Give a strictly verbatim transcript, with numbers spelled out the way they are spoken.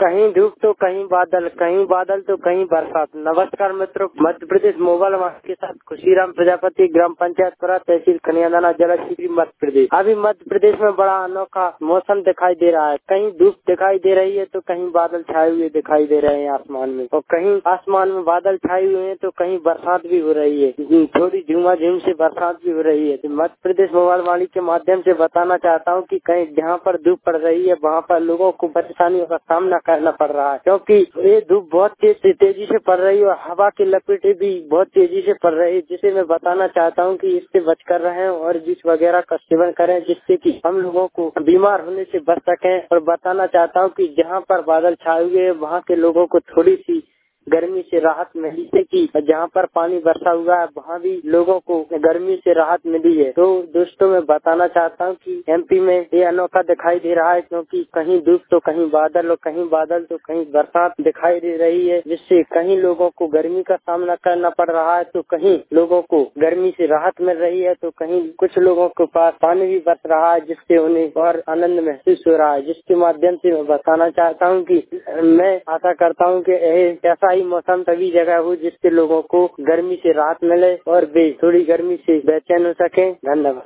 कहीं धूप तो कहीं बादल, कहीं बादल तो कहीं बरसात। नमस्कार मित्रों, मध्य प्रदेश मोबाइल के साथ खुशीराम प्रजापति, ग्राम पंचायत पुरा, तहसील कन्यादाना, जिला शिवपुरी, मध्य प्रदेश। अभी मध्य प्रदेश में बड़ा अनोखा मौसम दिखाई दे रहा है। कहीं धूप दिखाई दे रही है तो कहीं बादल छाए हुए दिखाई दे रहे हैं आसमान में, और कहीं आसमान में बादल छाए हुए हैं तो कहीं बरसात भी हो रही है। थोड़ी झुमाझुम से बरसात भी हो रही है। तो मध्य प्रदेश मोबाइल वाणी के माध्यम से बताना चाहता हूँ कि कहीं जहाँ पर धूप पड़ रही है वहाँ पर लोगों को परेशानियों का सामना करना पड़ रहा है, क्योंकि ये धूप बहुत तेज तेजी से पड़ रही है और हवा की लपेटे भी बहुत तेजी से पड़ रही है, जिसे मैं बताना चाहता हूँ कि इससे बचकर रहें और जूस वगैरह का सेवन करें, जिससे कि हम लोगों को बीमार होने से बच सकें। और बताना चाहता हूँ कि जहाँ पर बादल छाए हुए हैं वहाँ के लोगों को थोड़ी सी गर्मी से राहत मिली है, कि जहाँ पर पानी बरसा हुआ है वहाँ भी लोगों को गर्मी से राहत मिली है। तो दोस्तों मैं बताना चाहता हूँ कि एमपी में ये अनोखा दिखाई दे रहा है, क्योंकि कहीं धूप तो कहीं बादल और कहीं बादल तो कहीं बरसात दिखाई दे रही है, जिससे कहीं लोगों को गर्मी का सामना करना पड़ रहा है तो कहीं लोगों को गर्मी से राहत मिल रही है, तो कहीं कुछ लोगों के पास पानी भी बरस रहा है, जिससे उन्हें और आनंद महसूस हो रहा है। जिसके माध्यम से मैं बताना चाहता हूँ कि मैं आशा करता हूँ कि ऐसा ही मौसम सभी जगह हो, जिससे लोगों को गर्मी से राहत मिले और वे थोड़ी गर्मी से बेचैन हो सके। धन्यवाद।